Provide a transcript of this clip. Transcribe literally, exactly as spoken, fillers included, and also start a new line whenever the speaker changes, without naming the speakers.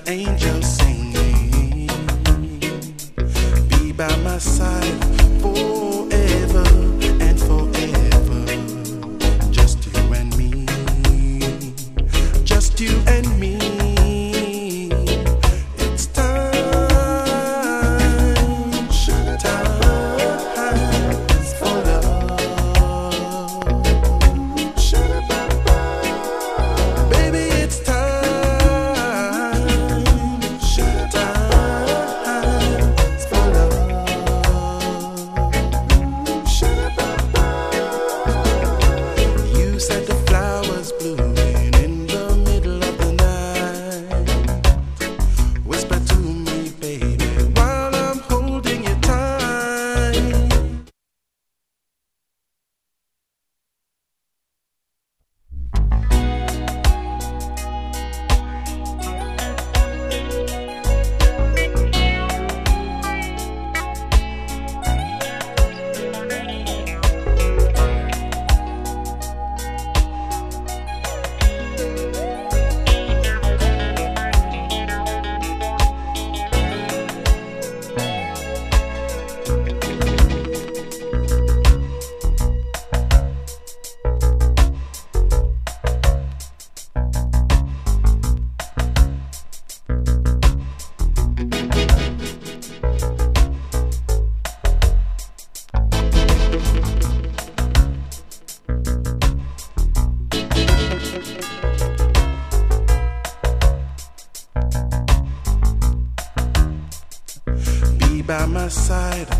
angels singing. Be by my side forever and forever. Just you and me. Just you and me. It's time. Time for love. Baby, it's time. Time for love. You said the flowers blooming in the middle of the night. Whisper to me, baby, while I'm holding you tight. Be by my side